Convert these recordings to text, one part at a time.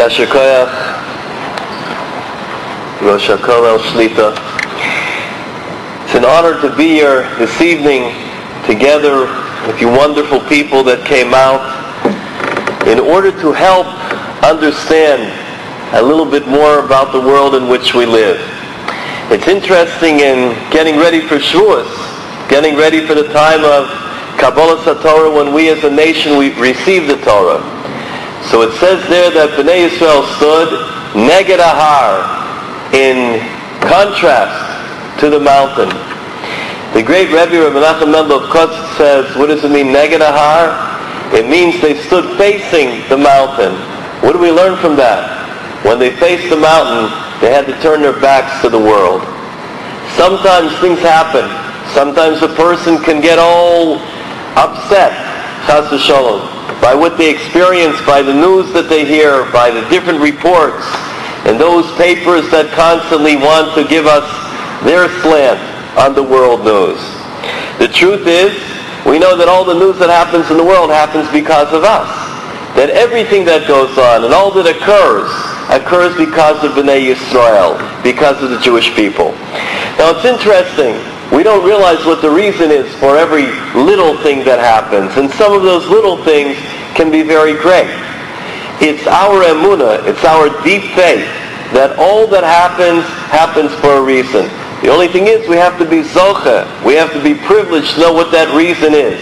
Yasher Koyach, Rosh HaKollel Shlita. It's an honor to be here this evening together with you wonderful people that came out in order to help understand a little bit more about the world in which we live. It's interesting in getting ready for Shavuos, getting ready for the time of Kabbalas HaTorah when we as a nation we receive the Torah. So it says there that Bnei Yisrael stood neged ahar, in contrast to the mountain. The great Rebbe Rabbi Menachem Mendel of Kotz says, what does it mean, neged ahar? It means they stood facing the mountain. What do we learn from that? When they faced the mountain, they had to turn their backs to the world. Sometimes things happen. Sometimes a person can get all upset, chas v'sholom, by what they experience, by the news that they hear, by the different reports, and those papers that constantly want to give us their slant on the world news. The truth is, we know that all the news that happens in the world happens because of us. That everything that goes on and all that occurs because of Bnei Yisrael, because of the Jewish people. Now it's interesting. We don't realize what the reason is for every little thing that happens. And some of those little things can be very great. It's our emunah, it's our deep faith that all that happens for a reason. The only thing is we have to be zocheh. We have to be privileged to know what that reason is.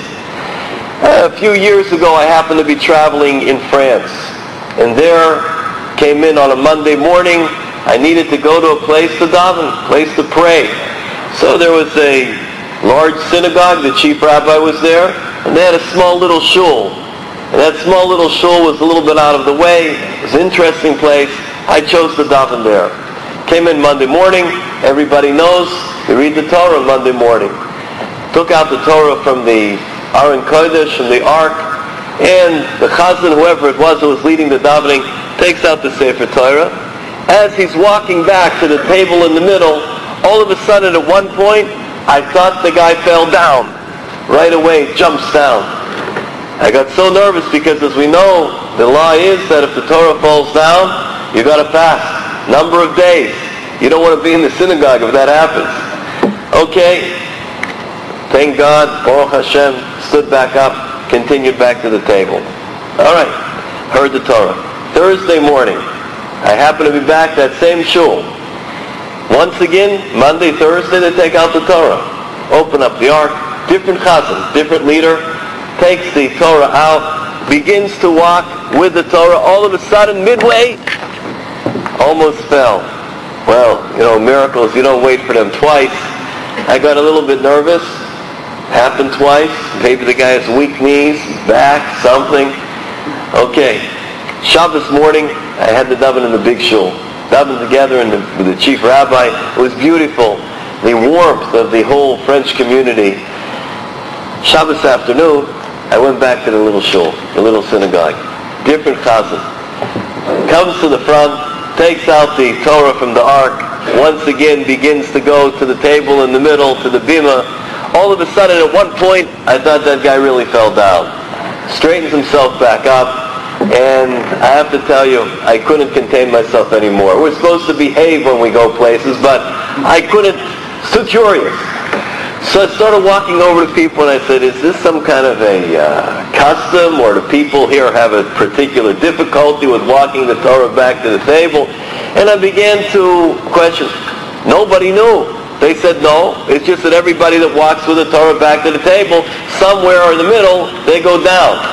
A few years ago I happened to be traveling in France. And there came in on a Monday morning. I needed to go to a place to daven, a place to pray. So there was a large synagogue, the chief rabbi was there, and they had a small little shul. And that small little shul was a little bit out of the way. It was an interesting place. I chose to daven there. Came in Monday morning. Everybody knows you read the Torah Monday morning. Took out the Torah from the Aron Kodesh, from the Ark, and the Chazan, whoever it was that was leading the davening, takes out the Sefer Torah. As he's walking back to the table in the middle, all of a sudden, at one point, I thought the guy fell down. Right away, jumps down. I got so nervous because, as we know, the law is that if the Torah falls down, you got to fast. Number of days. You don't want to be in the synagogue if that happens. Okay. Thank God, Baruch Hashem, stood back up, continued back to the table. All right. Heard the Torah. Thursday morning, I happen to be back that same shul. Once again, Monday, Thursday, they take out the Torah. Open up the Ark. Different chazan, different leader, takes the Torah out, begins to walk with the Torah. All of a sudden, midway, almost fell. Well, miracles, you don't wait for them twice. I got a little bit nervous. Happened twice. Maybe the guy has weak knees, back, something. Okay. Shabbos morning, I had the daven in the big shul. Daven together with the chief rabbi. It was beautiful. The warmth of the whole French community. Shabbos afternoon, I went back to the little shul, the little synagogue. Different chazan. Comes to the front, takes out the Torah from the Ark, once again begins to go to the table in the middle, to the bima. All of a sudden, at one point, I thought that guy really fell down. Straightens himself back up. And I have to tell you, I couldn't contain myself anymore. We're supposed to behave when we go places, but I couldn't. So curious. So I started walking over to people and I said, is this some kind of a custom, or do people here have a particular difficulty with walking the Torah back to the table? And I began to question. Nobody knew. They said no. It's just that everybody that walks with the Torah back to the table, somewhere in the middle, they go down.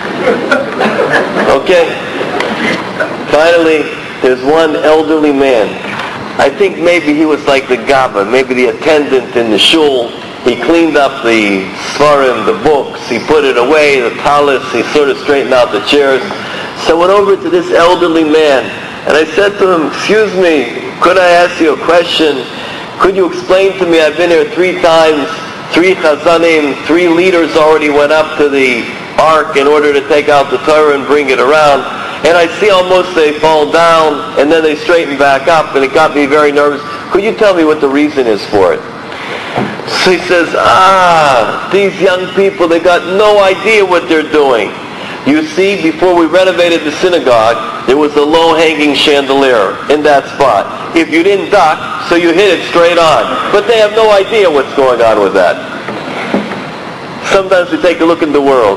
Okay. Finally, there's one elderly man. I think maybe he was like the gaba, maybe the attendant in the shul. He cleaned up the svarim, the books. He put it away, the talis. He sort of straightened out the chairs. So I went over to this elderly man, and I said to him, excuse me, could I ask you a question? Could you explain to me, I've been here 3 times, 3 chazanim, 3 leaders already went up to the Ark in order to take out the Torah and bring it around. And I see almost they fall down and then they straighten back up, and it got me very nervous. Could you tell me what the reason is for it? So he says, these young people, they got no idea what they're doing. You see, before we renovated the synagogue, there was a low-hanging chandelier in that spot. If you didn't duck, so you hit it straight on. But they have no idea what's going on with that. Sometimes we take a look in the world,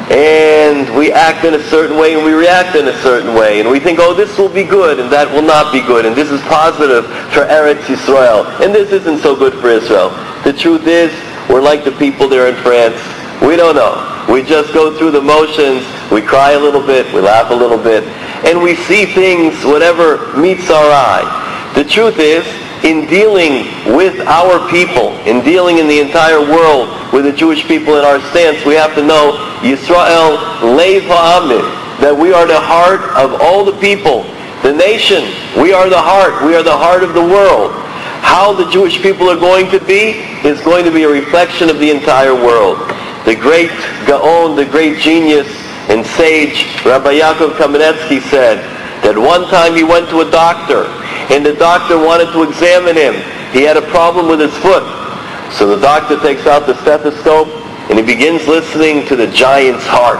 and we act in a certain way, and we react in a certain way, and we think, oh, this will be good, and that will not be good, and this is positive for Eretz Yisrael, and this isn't so good for Israel. The truth is, we're like the people there in France. We don't know. We just go through the motions, we cry a little bit, we laugh a little bit, and we see things, whatever meets our eye. The truth is, in dealing with our people, in dealing in the entire world with the Jewish people in our stance, we have to know Yisrael Lev Ha'amim, that we are the heart of all the people. The nation, we are the heart. We are the heart of the world. How the Jewish people are going to be is going to be a reflection of the entire world. The great Gaon, the great genius and sage, Rabbi Yaakov Kamenetsky said that one time he went to a doctor, and the doctor wanted to examine him. He had a problem with his foot. So the doctor takes out the stethoscope, and he begins listening to the giant's heart.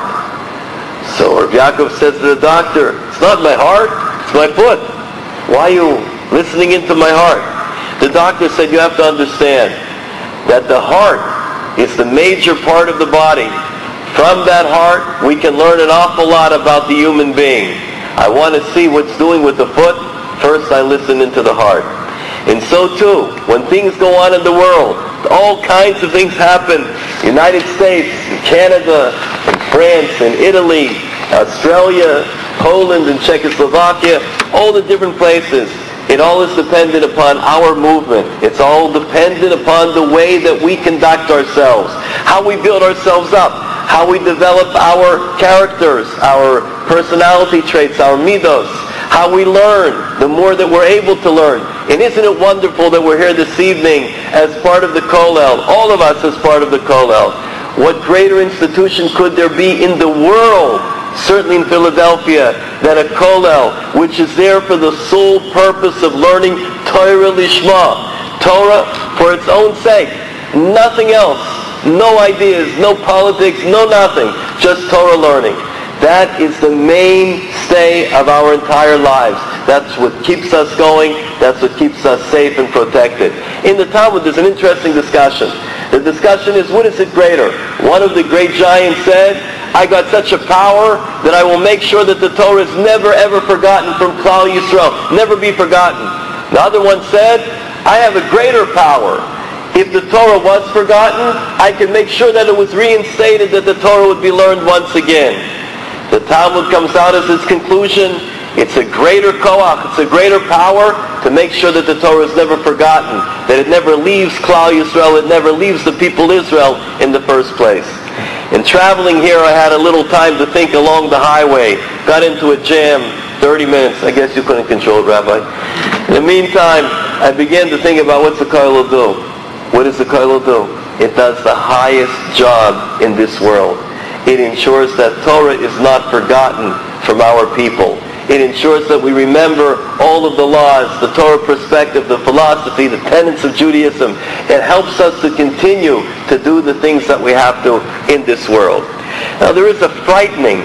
So Rabbi Yaakov says to the doctor, it's not my heart, it's my foot. Why are you listening into my heart? The doctor said, you have to understand that the heart is the major part of the body. From that heart, we can learn an awful lot about the human being. I want to see what's doing with the foot. First, I listen into the heart. And so too, when things go on in the world, all kinds of things happen. United States, Canada, and France, and Italy, Australia, Poland, and Czechoslovakia, all the different places. It all is dependent upon our movement. It's all dependent upon the way that we conduct ourselves, how we build ourselves up, how we develop our characters, our personality traits, our midos, how we learn, the more that we're able to learn. And isn't it wonderful that we're here this evening as part of the Kollel, all of us as part of the Kollel. What greater institution could there be in the world, certainly in Philadelphia, than a Kollel, which is there for the sole purpose of learning Torah Lishma, Torah for its own sake, nothing else, no ideas, no politics, no nothing, just Torah learning. That is the mainstay of our entire lives. That's what keeps us going. That's what keeps us safe and protected. In the Talmud, there's an interesting discussion. The discussion is, what is it greater? One of the great giants said, I got such a power that I will make sure that the Torah is never ever forgotten from Klal Yisrael. Never be forgotten. The other one said, I have a greater power. If the Torah was forgotten, I can make sure that it was reinstated, that the Torah would be learned once again. The Talmud comes out as its conclusion, it's a greater koach, it's a greater power to make sure that the Torah is never forgotten, that it never leaves Klal Yisrael, it never leaves the people Israel in the first place. In traveling here, I had a little time to think along the highway, got into a jam, 30 minutes, I guess you couldn't control it, Rabbi. In the meantime, I began to think about what's the kollel do. What does the kollel do? It does the highest job in this world. It ensures that Torah is not forgotten from our people. It ensures that we remember all of the laws, the Torah perspective, the philosophy, the tenets of Judaism. It helps us to continue to do the things that we have to in this world. Now there is a frightening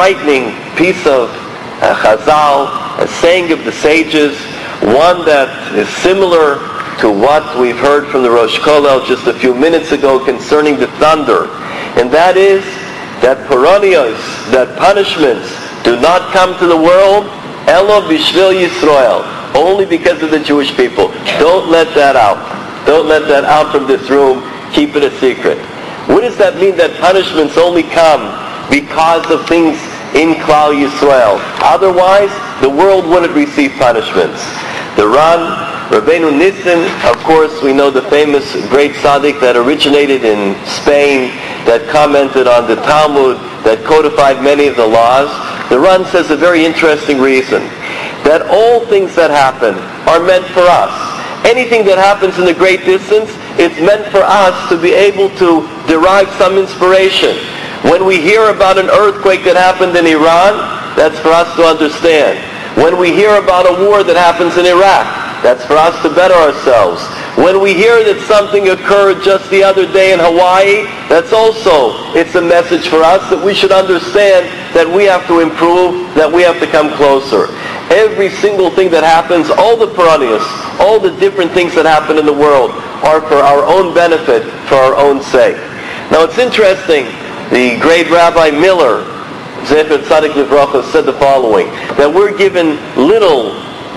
piece of Chazal, a saying of the sages, one that is similar to what we've heard from the Rosh Kollel just a few minutes ago concerning the thunder. And that is that paranios, that punishments, do not come to the world, elo bishvil Yisrael, only because of the Jewish people. Don't let that out. Don't let that out from this room. Keep it a secret. What does that mean, that punishments only come because of things in Klal Yisrael? Otherwise, the world wouldn't receive punishments. The Ran, Rabbeinu Nissen, of course, we know the famous great tzaddik that originated in Spain, that commented on the Talmud, that codified many of the laws. The Ran says a very interesting reason, that all things that happen are meant for us. Anything that happens in the great distance, it's meant for us to be able to derive some inspiration. When we hear about an earthquake that happened in Iran, that's for us to understand. When we hear about a war that happens in Iraq, that's for us to better ourselves. When we hear that something occurred just the other day in Hawaii, it's a message for us that we should understand that we have to improve, that we have to come closer. Every single thing that happens, all the piranhas, all the different things that happen in the world are for our own benefit, for our own sake. Now it's interesting, the great Rabbi Miller, Zecher Tzadik Livracha, said the following, that we're given little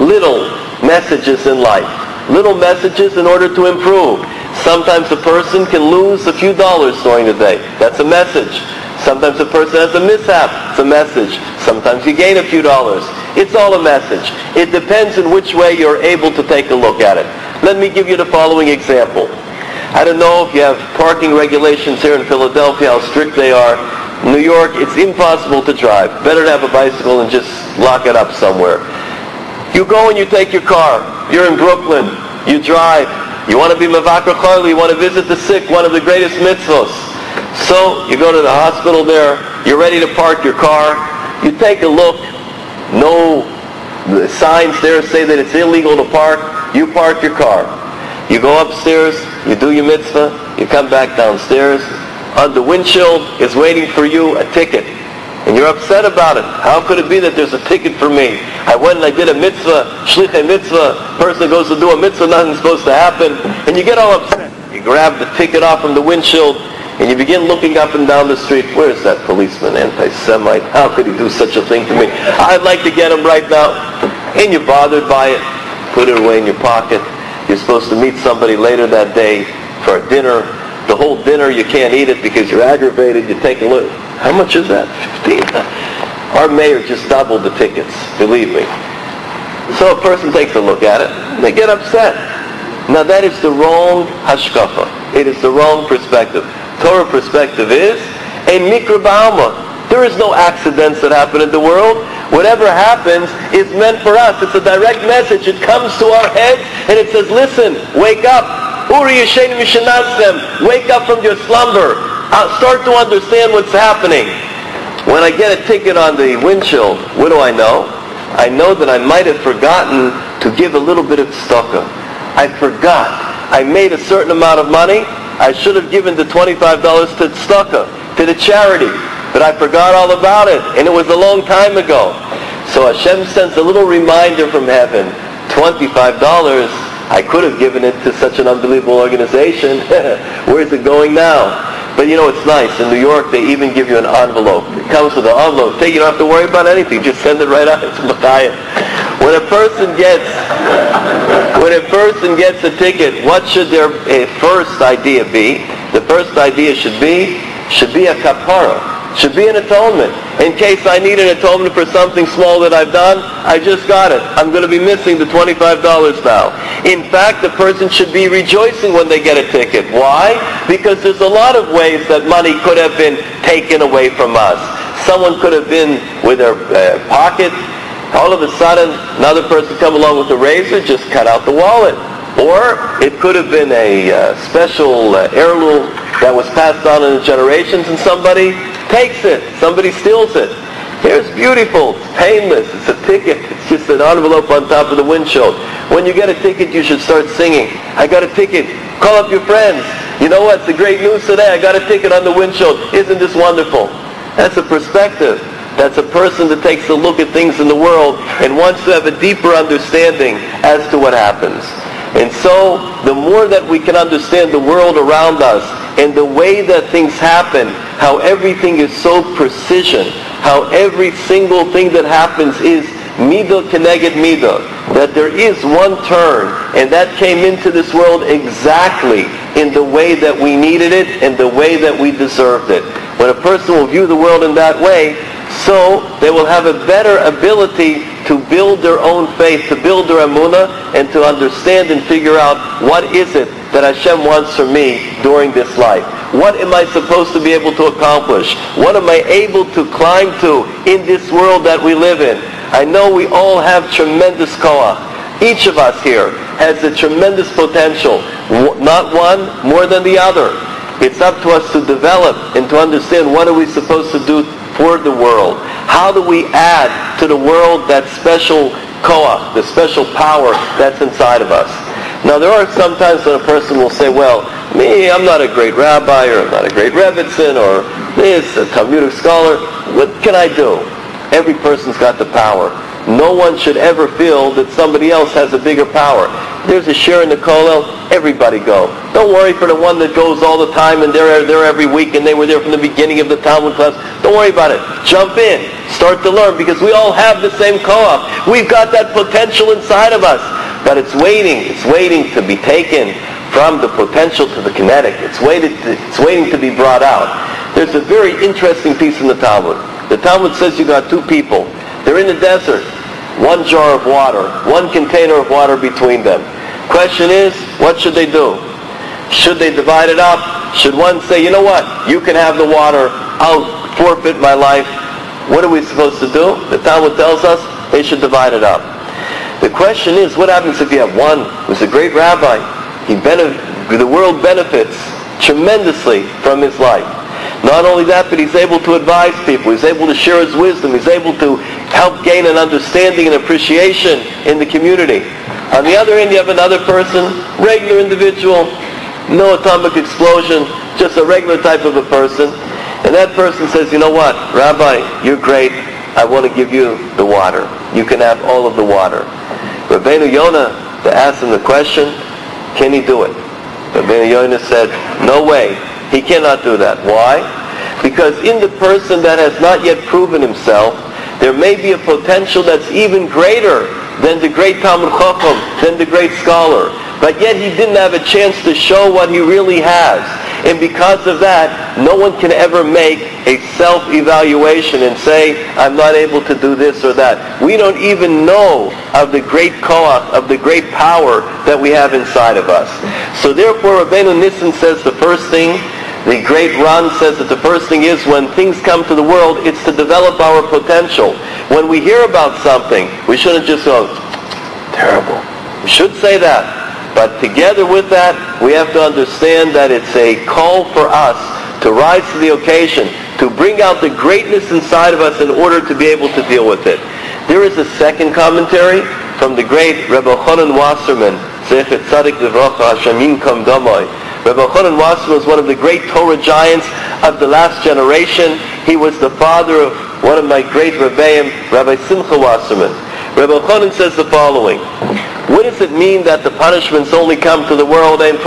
messages in life. Little messages in order to improve. Sometimes a person can lose a few dollars during the day. That's a message. Sometimes a person has a mishap. It's a message. Sometimes you gain a few dollars. It's all a message. It depends in which way you're able to take a look at it. Let me give you the following example. I don't know if you have parking regulations here in Philadelphia, how strict they are. In New York, it's impossible to drive. Better to have a bicycle and just lock it up somewhere. You go and you take your car. You're in Brooklyn. You drive. You want to be Mavakar Charli. You want to visit the sick, one of the greatest mitzvahs. So you go to the hospital there. You're ready to park your car. You take a look. No signs there say that it's illegal to park. You park your car. You go upstairs. You do your mitzvah. You come back downstairs. On the windshield is waiting for you a ticket. And you're upset about it. How could it be that there's a ticket for me? I went and I did a mitzvah, shlichei mitzvah. Person goes to do a mitzvah, nothing's supposed to happen. And you get all upset. You grab the ticket off from the windshield and you begin looking up and down the street. Where's that policeman, anti-Semite? How could he do such a thing to me? I'd like to get him right now. And you're bothered by it. Put it away in your pocket. You're supposed to meet somebody later that day for a dinner. The whole dinner you can't eat it because you're aggravated. You take a look. How much is that? 15. Our mayor just doubled the tickets, believe me. So a person takes a look at it, and they get upset. Now that is the wrong hashkafa. It is the wrong perspective. Torah perspective is a mikra ba'alma. There is no accidents that happen in the world. Whatever happens is meant for us. It's a direct message. It comes to our heads, and it says, listen, wake up. Uri Yeshenu Mishanasem. Wake up from your slumber. Start to understand what's happening. When I get a ticket on the windshield, what do I know? I know that I might have forgotten to give a little bit of tzedakah. I forgot. I made a certain amount of money. I should have given the $25 to tzedakah, to the charity. But I forgot all about it, and it was a long time ago. So Hashem sends a little reminder from heaven. $25. I could have given it to such an unbelievable organization. Where is it going now? But you know, it's nice. In New York, they even give you an envelope. It comes with an envelope. You don't have to worry about anything. Just send it right out. It's Machayah. When a person gets a ticket, what should their first idea be? The first idea should be a kapara. Should be an atonement. In case I need an atonement for something small that I've done, I just got it. I'm going to be missing the $25 now. In fact, the person should be rejoicing when they get a ticket. Why? Because there's a lot of ways that money could have been taken away from us. Someone could have been with their pocket. All of a sudden, another person come along with a razor, just cut out the wallet. Or it could have been a special heirloom that was passed on in the generations, and somebody takes it. Somebody steals it. Here's beautiful. It's painless. It's a ticket. It's just an envelope on top of the windshield. When you get a ticket, you should start singing. I got a ticket. Call up your friends. You know what? It's the great news today. I got a ticket on the windshield. Isn't this wonderful? That's a perspective. That's a person that takes a look at things in the world and wants to have a deeper understanding as to what happens. And so, the more that we can understand the world around us and the way that things happen, how everything is so precision, how every single thing that happens is midah keneged midah, that there is one turn, and that came into this world exactly in the way that we needed it and the way that we deserved it. When a person will view the world in that way, so they will have a better ability to build their own faith, to build their emunah, and to understand and figure out what is it that Hashem wants from me during this life. What am I supposed to be able to accomplish? What am I able to climb to in this world that we live in? I know we all have tremendous koach. Each of us here has a tremendous potential. Not one more than the other. It's up to us to develop and to understand what are we supposed to do for the world. How do we add to the world that special koach, the special power that's inside of us. Now there are some times when a person will say, well, me, I'm not a great rabbi, or I'm not a great rebbitzin, or this, a Talmudic scholar. What can I do? Every person's got the power. No one should ever feel that somebody else has a bigger power. There's a share in the kollel, everybody go. Don't worry for the one that goes all the time and they're there every week and they were there from the beginning of the Talmud class. Don't worry about it. Jump in. Start to learn because we all have the same koach. We've got that potential inside of us. But it's waiting. It's waiting to be taken from the potential to the kinetic. It's waiting to be brought out. There's a very interesting piece in the Talmud. The Talmud says you got two people. They're in the desert. One jar of water, one container of water between them. Question is, what should they do? Should they divide it up? Should one say, you know what, you can have the water, I'll forfeit my life. What are we supposed to do? The Talmud tells us they should divide it up. The question is, what happens if you have one who's a great rabbi? The world benefits tremendously from his life. Not only that, but he's able to advise people. He's able to share his wisdom. He's able to help gain an understanding and appreciation in the community. On the other end, you have another person, regular individual, no atomic explosion, just a regular type of a person. And that person says, you know what, Rabbi, you're great. I want to give you the water. You can have all of the water. Rabbeinu Yonah asked him the question, can he do it? Rabbeinu Yonah said, no way. He cannot do that. Why? Because in the person that has not yet proven himself, there may be a potential that's even greater than the great Talmud Chacham, than the great scholar. But yet he didn't have a chance to show what he really has. And because of that, no one can ever make a self-evaluation and say, I'm not able to do this or that. We don't even know of the great koach, of the great power that we have inside of us. So therefore, Rabbeinu Nissan says the first thing, the great Ran says that the first thing is when things come to the world, it's to develop our potential. When we hear about something, we shouldn't just go, terrible. We should say that. But together with that, we have to understand that it's a call for us to rise to the occasion, to bring out the greatness inside of us in order to be able to deal with it. There is a second commentary from the great Rebbe Chonon Wasserman, Zechet Tzadik Livrocha Hashem Yinkom Domoy. Rebbe Chonon Wasserman was one of the great Torah giants of the last generation. He was the father of one of my great Rebbeim, Rabbi Simcha Wasserman. Rebbe Chonon says the following. What does it mean that the punishments only come to the world? What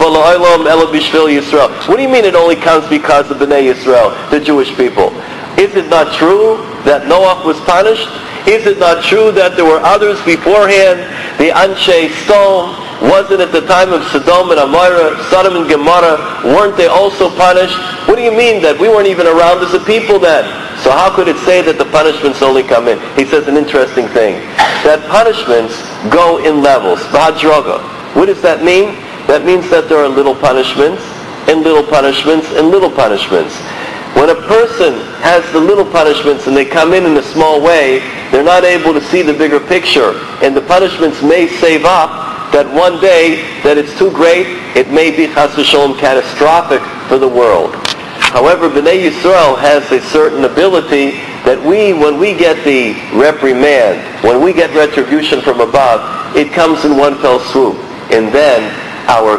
do you mean it only comes because of Bnei Yisrael, the Jewish people? Is it not true that Noach was punished? Is it not true that there were others beforehand? The Anshe Sodom, wasn't at the time of Sodom and Amorah, Sodom and Gomorrah, weren't they also punished? What do you mean that we weren't even around as a people then? So how could it say that the punishments only come in? He says an interesting thing. That punishments go in levels. B'hadroga. What does that mean? That means that there are little punishments, and little punishments, and little punishments. When a person has the little punishments and they come in a small way, they're not able to see the bigger picture. And the punishments may save up that one day that it's too great, it may be chas v'sholom catastrophic for the world. However, Bnei Yisrael has a certain ability that when we get the reprimand, when we get retribution from above, it comes in one fell swoop. And then our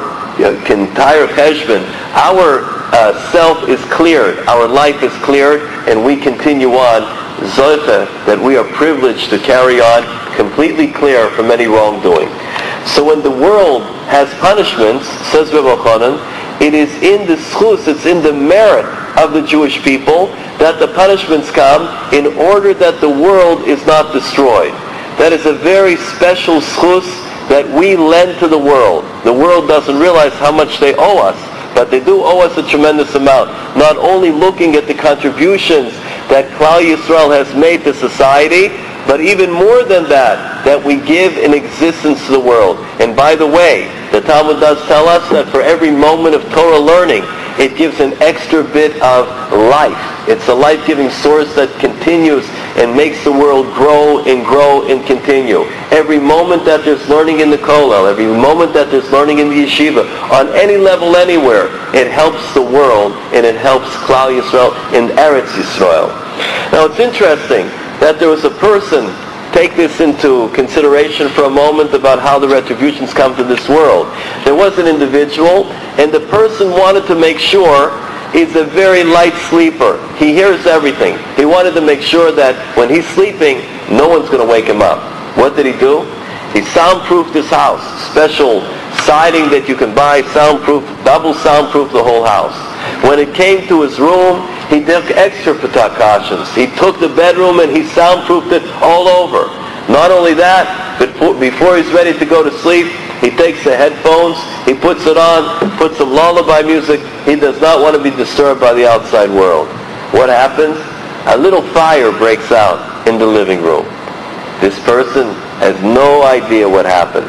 entire cheshbon, our self is cleared, our life is cleared, and we continue on, zoicha, that we are privileged to carry on completely clear from any wrongdoing. So when the world has punishments, says Rebbe Chonon, it is in the schus, it's in the merit of the Jewish people that the punishments come in order that the world is not destroyed. That is a very special schus that we lend to the world. The world doesn't realize how much they owe us, but they do owe us a tremendous amount. Not only looking at the contributions that Klal Yisrael has made to society, but even more than that, that we give an existence to the world. And by the way, the Talmud does tell us that for every moment of Torah learning, it gives an extra bit of life. It's a life-giving source that continues and makes the world grow and continue. Every moment that there's learning in the kollel, every moment that there's learning in the yeshiva, on any level, anywhere, it helps the world and it helps Klal Yisrael in Eretz Yisrael. Now it's interesting that there was a person take this into consideration for a moment about how the retributions come to this world. There was an individual, and the person wanted to make sure he's a very light sleeper. He hears everything. He wanted to make sure that when he's sleeping, no one's going to wake him up. What did he do? He soundproofed his house. Special siding that you can buy, soundproof, double soundproof the whole house. When it came to his room, he took extra precautions. He took the bedroom and he soundproofed it all over. Not only that, but before he's ready to go to sleep, he takes the headphones, he puts it on, puts some lullaby music. He does not want to be disturbed by the outside world. What happens? A little fire breaks out in the living room. This person has no idea what happened.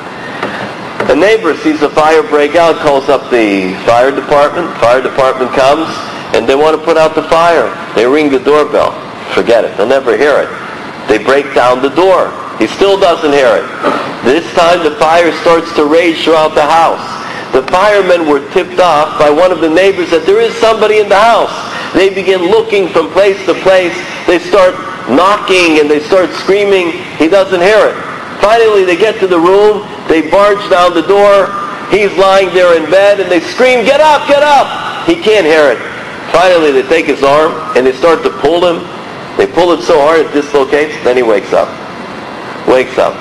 A neighbor sees a fire break out, calls up the fire department. Fire department comes, and they want to put out the fire. They ring the doorbell. Forget it. They'll never hear it. They break down the door. He still doesn't hear it. This time the fire starts to rage throughout the house. The firemen were tipped off by one of the neighbors that there is somebody in the house. They begin looking from place to place. They start knocking and they start screaming. He doesn't hear it. Finally they get to the room. They barge down the door. He's lying there in bed and they scream, "Get up, get up!" He can't hear it. Finally they take his arm and they start to pull him. They pull it so hard it dislocates. Then he wakes up. Wakes up.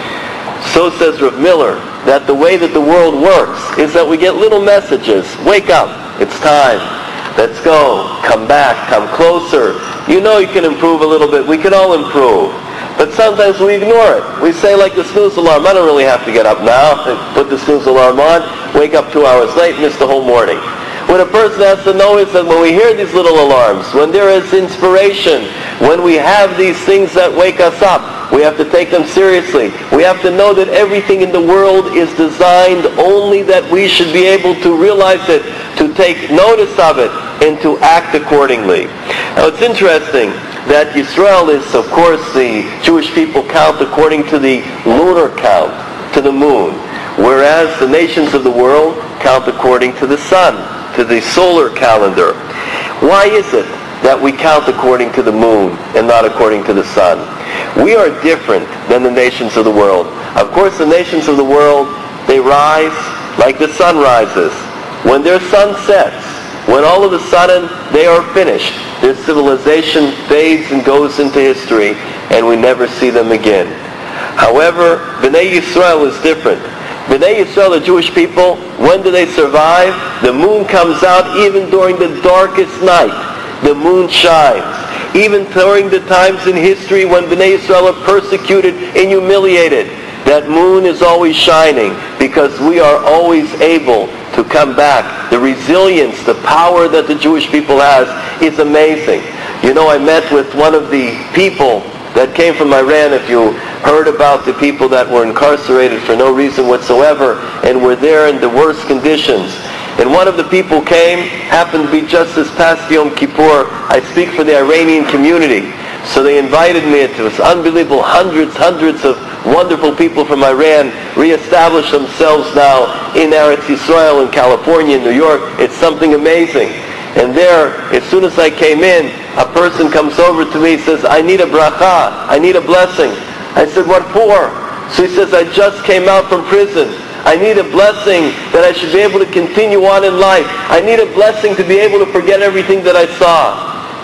So says Rav Miller, that the way that the world works is that we get little messages. Wake up. It's time. Let's go. Come back. Come closer. You know you can improve a little bit. We can all improve. But sometimes we ignore it. We say like the snooze alarm, I don't really have to get up now. Put the snooze alarm on, wake up 2 hours late, miss the whole morning. What a person has to know is that when we hear these little alarms, when there is inspiration, when we have these things that wake us up, we have to take them seriously. We have to know that everything in the world is designed only that we should be able to realize it, to take notice of it, and to act accordingly. Now it's interesting that Yisrael is, of course, the Jewish people count according to the lunar count, to the moon, whereas the nations of the world count according to the sun, to the solar calendar. Why is it that we count according to the moon and not according to the sun? We are different than the nations of the world. Of course, the nations of the world, they rise like the sun rises. When their sun sets, when all of a sudden they are finished, their civilization fades and goes into history, and we never see them again. However, Bnei Yisrael is different. Bnei Yisrael, the Jewish people, when do they survive? The moon comes out even during the darkest night. The moon shines. Even during the times in history when Bnei Yisrael are persecuted and humiliated, that moon is always shining because we are always able to come back. The resilience, the power that the Jewish people has is amazing. You know, I met with one of the people that came from Iran. If you heard about the people that were incarcerated for no reason whatsoever and were there in the worst conditions. And one of the people came, happened to be just this past Yom Kippur. I speak for the Iranian community. So they invited me. It was unbelievable. Hundreds of wonderful people from Iran reestablished themselves now in Eretz Yisrael, in California, in New York. It's something amazing. And there, as soon as I came in, a person comes over to me and says, "I need a bracha. I need a blessing." I said, "What for?" So he says, "I just came out from prison. I need a blessing that I should be able to continue on in life. I need a blessing to be able to forget everything that I saw."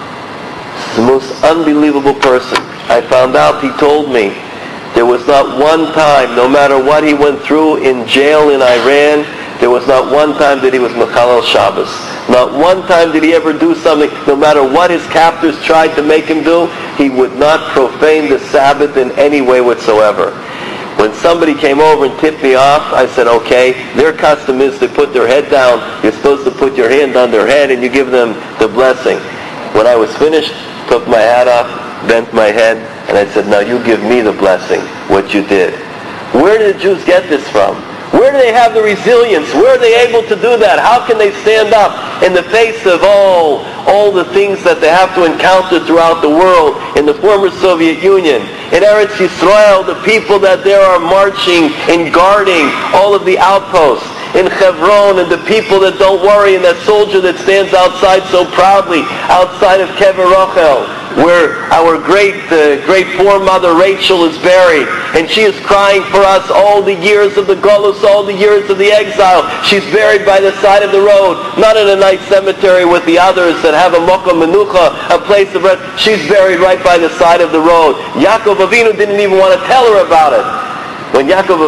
It's the most unbelievable person. I found out, he told me, there was not one time, no matter what he went through in jail in Iran, there was not one time that he was Mechalel Shabbos. Not one time did he ever do something, no matter what his captors tried to make him do, he would not profane the Sabbath in any way whatsoever. When somebody came over and tipped me off, I said, okay, their custom is to put their head down. You're supposed to put your hand on their head and you give them the blessing. When I was finished, took my hat off, bent my head, and I said, now you give me the blessing, what you did. Where did the Jews get this from? Where do they have the resilience? Where are they able to do that? How can they stand up in the face of all the things that they have to encounter throughout the world, in the former Soviet Union, in Eretz Yisrael, the people that there are marching and guarding all of the outposts, in Hebron, and the people that don't worry, and that soldier that stands outside so proudly, outside of Kever Rachel, where our great foremother Rachel is buried, and she is crying for us all the years of the Golus, all the years of the exile. She's buried by the side of the road, not in a nice cemetery with the others that have a Mokom Menucha, a place of rest. She's buried right by the side of the road. Yaakov Avinu didn't even want to tell her about it. When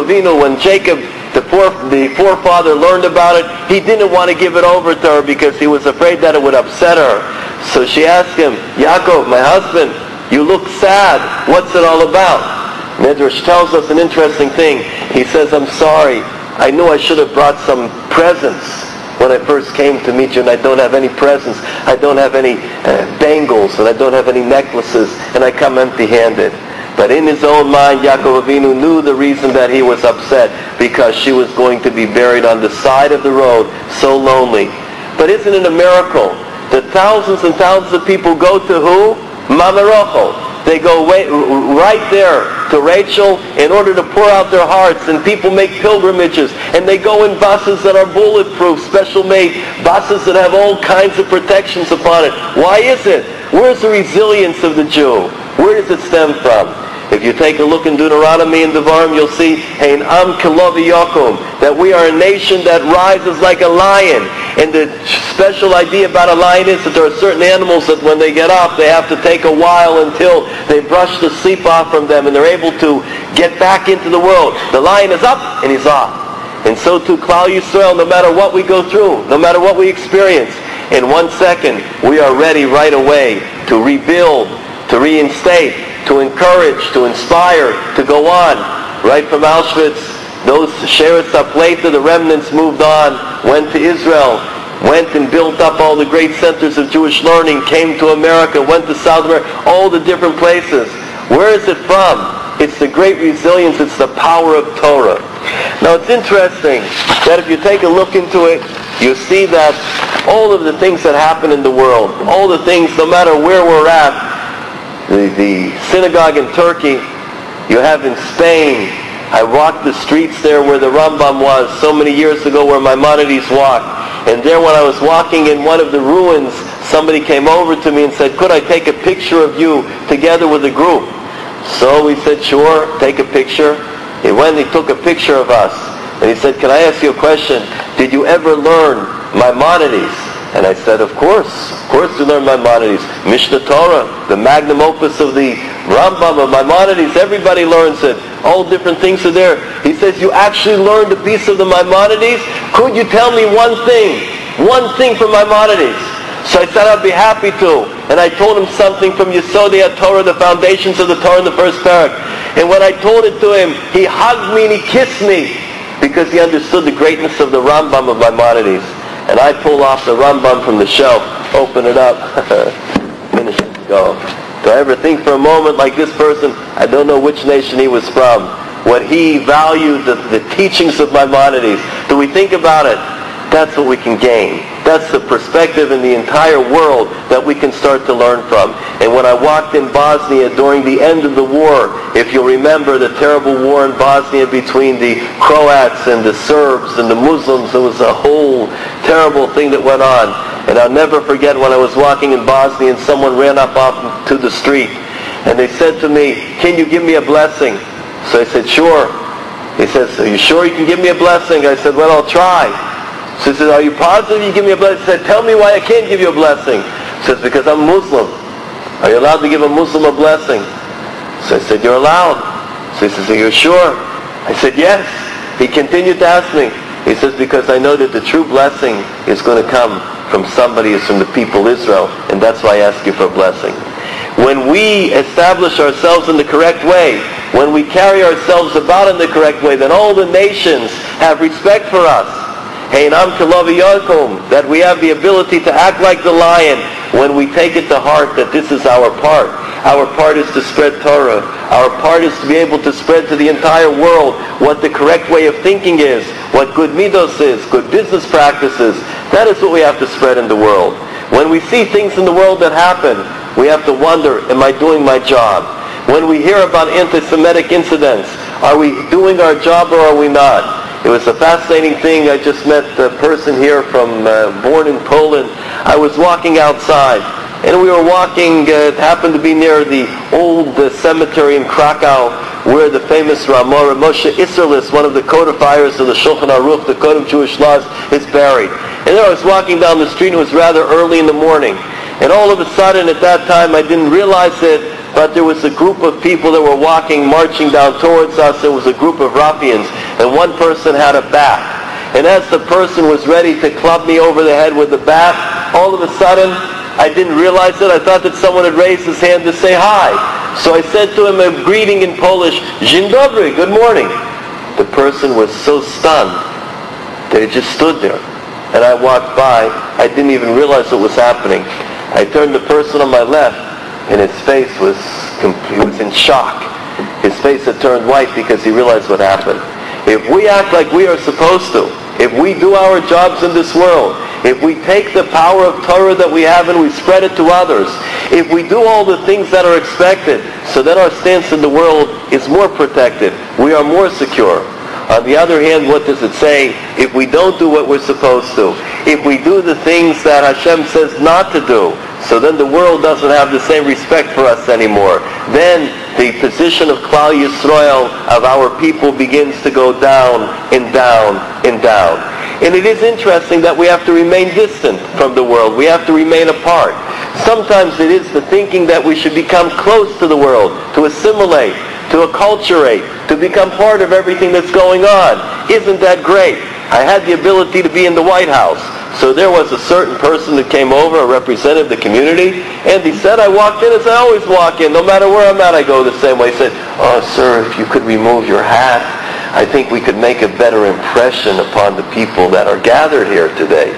Jacob, the forefather, learned about it, he didn't want to give it over to her because he was afraid that it would upset her. So she asked him, Yaakov, my husband, you look sad. What's it all about? Midrash tells us an interesting thing. He says, I'm sorry. I knew I should have brought some presents when I first came to meet you, and I don't have any presents. I don't have any bangles, and I don't have any necklaces, and I come empty-handed. But in his own mind, Yaakov Avinu knew the reason that he was upset, because she was going to be buried on the side of the road, so lonely. But isn't it a miracle that thousands and thousands of people go to who? Mama Rachel. They go right there to Rachel in order to pour out their hearts, and people make pilgrimages, and they go in buses that are bulletproof, special made buses that have all kinds of protections upon it. Why is it? Where's the resilience of the Jew? Where does it stem from? If you take a look in Deuteronomy and Devarim, you'll see Hein Am Kilovi Yakum, that we are a nation that rises like a lion. And the special idea about a lion is that there are certain animals that when they get up, they have to take a while until they brush the sleep off from them and they're able to get back into the world. The lion is up and he's off. And so too Klal Yisrael, no matter what we go through, no matter what we experience, in 1 second we are ready right away to rebuild, to reinstate, to encourage, to inspire, to go on. Right from Auschwitz, those Sheretz HaPleita, the remnants moved on, went to Israel, went and built up all the great centers of Jewish learning, came to America, went to South America, all the different places. Where is it from? It's the great resilience, it's the power of Torah. Now it's interesting that if you take a look into it, you see that all of the things that happen in the world, all the things, no matter where we're at, the synagogue in Turkey, you have in Spain. I walked the streets there where the Rambam was so many years ago, where Maimonides walked. And there when I was walking in one of the ruins, somebody came over to me and said, could I take a picture of you together with the group? So we said, sure, take a picture. He went and he took a picture of us. And he said, can I ask you a question? Did you ever learn Maimonides? And I said, of course you learn Maimonides. Mishnah Torah, the magnum opus of the Rambam of Maimonides, everybody learns it. All different things are there. He says, you actually learned a piece of the Maimonides? Could you tell me one thing from Maimonides? So I said, I'd be happy to. And I told him something from Yesodei HaTorah, the foundations of the Torah in the first parak. And when I told it to him, he hugged me and he kissed me, because he understood the greatness of the Rambam of Maimonides. And I pull off the Rambam from the shelf, open it up, finish it, go. Do I ever think for a moment like this person? I don't know which nation he was from. What he valued, the teachings of Maimonides. Do we think about it? That's what we can gain. That's the perspective in the entire world that we can start to learn from. And when I walked in Bosnia during the end of the war, if you'll remember the terrible war in Bosnia between the Croats and the Serbs and the Muslims, there was a whole terrible thing that went on. And I'll never forget when I was walking in Bosnia and someone ran up off to the street. And they said to me, can you give me a blessing? So I said, sure. He says, are you sure you can give me a blessing? I said, well, I'll try. So he said, are you positive you give me a blessing? He said, tell me why I can't give you a blessing. He says, because I'm Muslim. Are you allowed to give a Muslim a blessing? So I said, you're allowed. So he says, are you sure? I said, yes. He continued to ask me. He says, because I know that the true blessing is going to come from somebody who's from the people Israel, and that's why I ask you for a blessing. When we establish ourselves in the correct way, when we carry ourselves about in the correct way, then all the nations have respect for us. That we have the ability to act like the lion when we take it to heart that this is our part. Our part is to spread Torah. Our part is to be able to spread to the entire world what the correct way of thinking is, what good midos is, good business practices. That is what we have to spread in the world. When we see things in the world that happen, we have to wonder, am I doing my job? When we hear about anti-Semitic incidents, are we doing our job or are we not? It was a fascinating thing. I just met a person here born in Poland. I was walking outside, and we were walking, it happened to be near the old cemetery in Krakow, where the famous Ramah Moshe Isserlis, one of the codifiers of the Shulchan Aruch, the Code of Jewish Laws, is buried. And there I was walking down the street, and it was rather early in the morning. And all of a sudden, at that time, I didn't realize it, but there was a group of people that were walking, marching down towards us. It was a group of ruffians, and one person had a bat. And as the person was ready to club me over the head with the bat, all of a sudden, I didn't realize it. I thought that someone had raised his hand to say hi. So I said to him a greeting in Polish, Dzień dobry, good morning. The person was so stunned that he just stood there. And I walked by. I didn't even realize what was happening. I turned the person on my left, and his face was he was in shock. His face had turned white because he realized what happened. If we act like we are supposed to, if we do our jobs in this world, if we take the power of Torah that we have and we spread it to others, if we do all the things that are expected, so then our stance in the world is more protected. We are more secure. On the other hand, what does it say? If we don't do what we're supposed to, if we do the things that Hashem says not to do, so then the world doesn't have the same respect for us anymore. Then the position of Klal Yisrael, of our people, begins to go down and down and down. And it is interesting that we have to remain distant from the world. We have to remain apart. Sometimes it is the thinking that we should become close to the world, to assimilate, to acculturate, to become part of everything that's going on. Isn't that great? I had the ability to be in the White House. So there was a certain person that came over, a representative of the community, and he said, I walked in as I always walk in. No matter where I'm at, I go the same way. He said, oh, sir, if you could remove your hat, I think we could make a better impression upon the people that are gathered here today.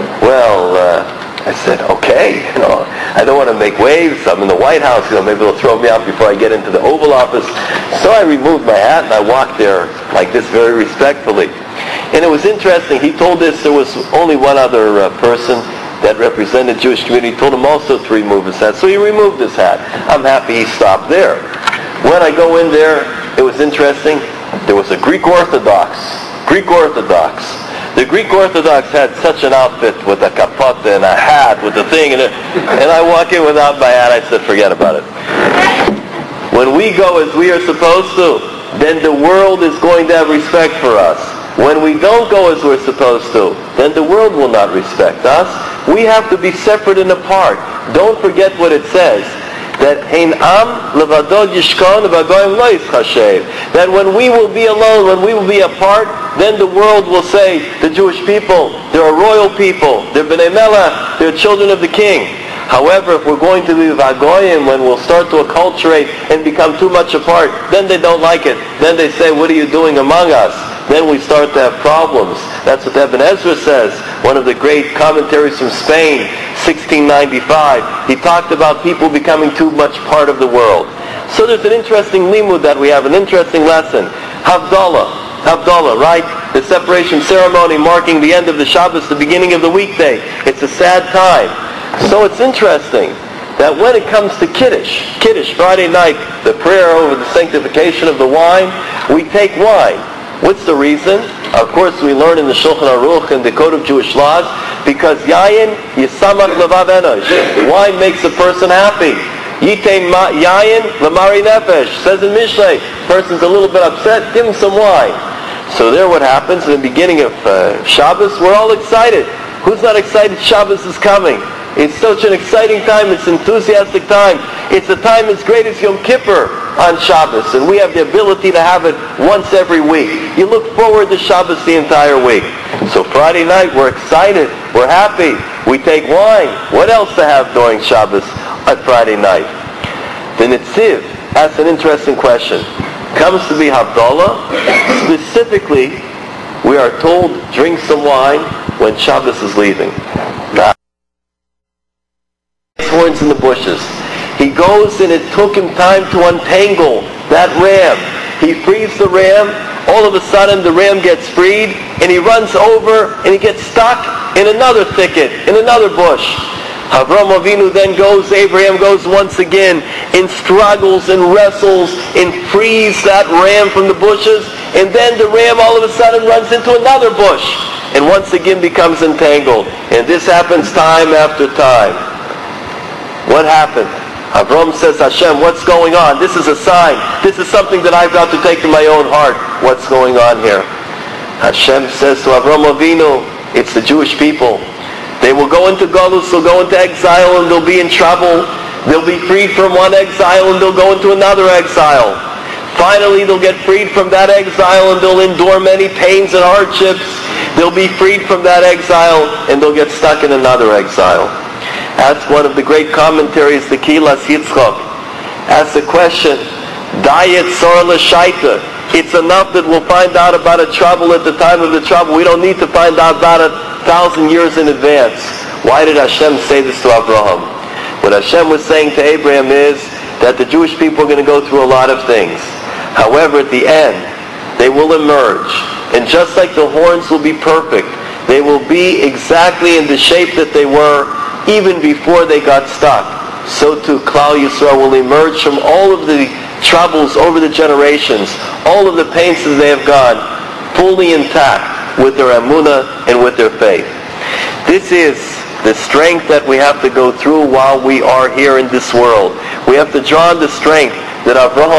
Well, I said, okay, I don't want to make waves. I'm in the White House, maybe they'll throw me out before I get into the Oval Office. So I removed my hat and I walked there like this very respectfully. And it was interesting. He told this, there was only one other person that represented the Jewish community. He told him also to remove his hat. So he removed his hat. I'm happy he stopped there. When I go in there, it was interesting. There was a Greek Orthodox. The Greek Orthodox had such an outfit with a kapot and a hat with the thing. And I walk in without my hat. I said, forget about it. When we go as we are supposed to, then the world is going to have respect for us. When we don't go as we're supposed to, then the world will not respect us. We have to be separate and apart. Don't forget what it says, that Hein Am Levado Yishkon V'Goyim Lo Yischashev. That when we will be alone, when we will be apart, then the world will say, the Jewish people, they're a royal people, they're Bnei Melech, they're children of the king. However, if we're going to be Vagoyim, when we'll start to acculturate and become too much apart, then they don't like it. Then they say, what are you doing among us? Then we start to have problems. That's what Ibn Ezra says, one of the great commentaries from Spain, 1695. He talked about people becoming too much part of the world. So there's an interesting limud that we have, an interesting lesson. Havdalah, right? The separation ceremony marking the end of the Shabbos, the beginning of the weekday. It's a sad time. So it's interesting that when it comes to Kiddush, Friday night, the prayer over the sanctification of the wine, we take wine. What's the reason? Of course, we learn in the Shulchan Aruch and the Code of Jewish Laws, because Yayin Yisamach Levav Enosh. Wine makes a person happy. Yitain Yayin Lamari Nefesh. Says in Mishlei, person's a little bit upset, give him some wine. So there what happens in the beginning of Shabbos, we're all excited. Who's not excited Shabbos is coming? It's such an exciting time. It's an enthusiastic time. It's a time as great as Yom Kippur on Shabbos. And we have the ability to have it once every week. You look forward to Shabbos the entire week. So Friday night, we're excited. We're happy. We take wine. What else to have during Shabbos on Friday night? The Netziv asks an interesting question. Comes to be Havdalah. Specifically, we are told, drink some wine when Shabbos is leaving. Now, horns in the bushes. He goes and it took him time to untangle that ram. He frees the ram. All of a sudden the ram gets freed and he runs over and he gets stuck in another thicket, in another bush. Avraham Avinu then goes, Abraham goes once again and struggles and wrestles and frees that ram from the bushes And then the ram all of a sudden runs into another bush and once again becomes entangled. And this happens time after time. What happened? Avram says, Hashem, what's going on? This is a sign. This is something that I've got to take to my own heart. What's going on here? Hashem says to Avram Avinu, it's the Jewish people. They will go into Golus, they'll go into exile, and they'll be in trouble. They'll be freed from one exile, and they'll go into another exile. Finally, they'll get freed from that exile, and they'll endure many pains and hardships. They'll be freed from that exile, and they'll get stuck in another exile. Ask one of the great commentaries, the Kilas Yitzchak. Ask the question, Dayet Sor L'Shaita. It's enough that we'll find out about a trouble at the time of the trouble. We don't need to find out about it 1,000 years in advance. Why did Hashem say this to Abraham? What Hashem was saying to Abraham is that the Jewish people are going to go through a lot of things. However, at the end, they will emerge. And just like the horns will be perfect, they will be exactly in the shape that they were even before they got stuck. So too, Klal Yisrael will emerge from all of the troubles over the generations, all of the pains that they have gone, fully intact with their emunah and with their faith. This is the strength that we have to go through while we are here in this world. We have to draw on the strength that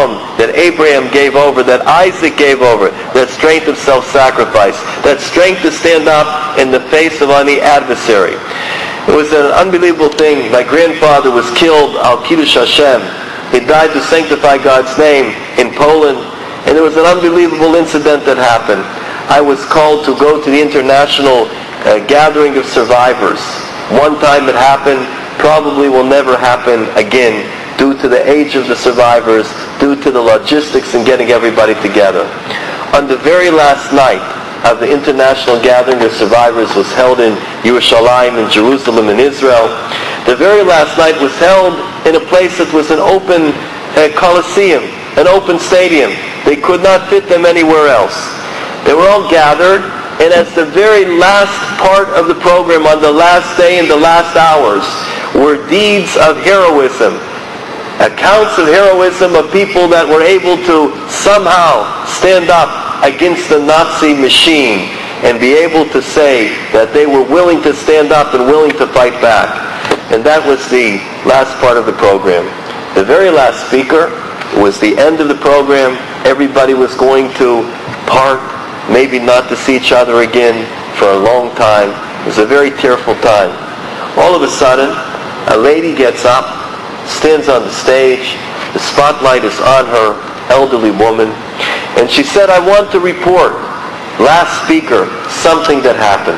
Abraham gave over, that Isaac gave over, that strength of self-sacrifice, that strength to stand up in the face of any adversary. It was an unbelievable thing. My grandfather was killed al Kiddush Hashem. He died to sanctify God's name in Poland, and there was an unbelievable incident that happened. I was called to go to the international gathering of survivors. One time it happened, probably will never happen again, due to the age of the survivors, due to the logistics in getting everybody together. On the very last night of the international gathering of survivors was held in Yerushalayim, in Jerusalem, in Israel. The very last night was held in a place that was an open coliseum, an open stadium. They could not fit them anywhere else. They were all gathered, and as the very last part of the program, on the last day and the last hours, were deeds of heroism. Accounts of heroism of people that were able to somehow stand up against the Nazi machine and be able to say that they were willing to stand up and willing to fight back. And that was the last part of the program. The very last speaker was the end of the program. Everybody was going to part, maybe not to see each other again for a long time. It was a very tearful time. All of a sudden, a lady gets up, stands on the stage, the spotlight is on her, elderly woman, and she said, I want to report, last speaker, something that happened.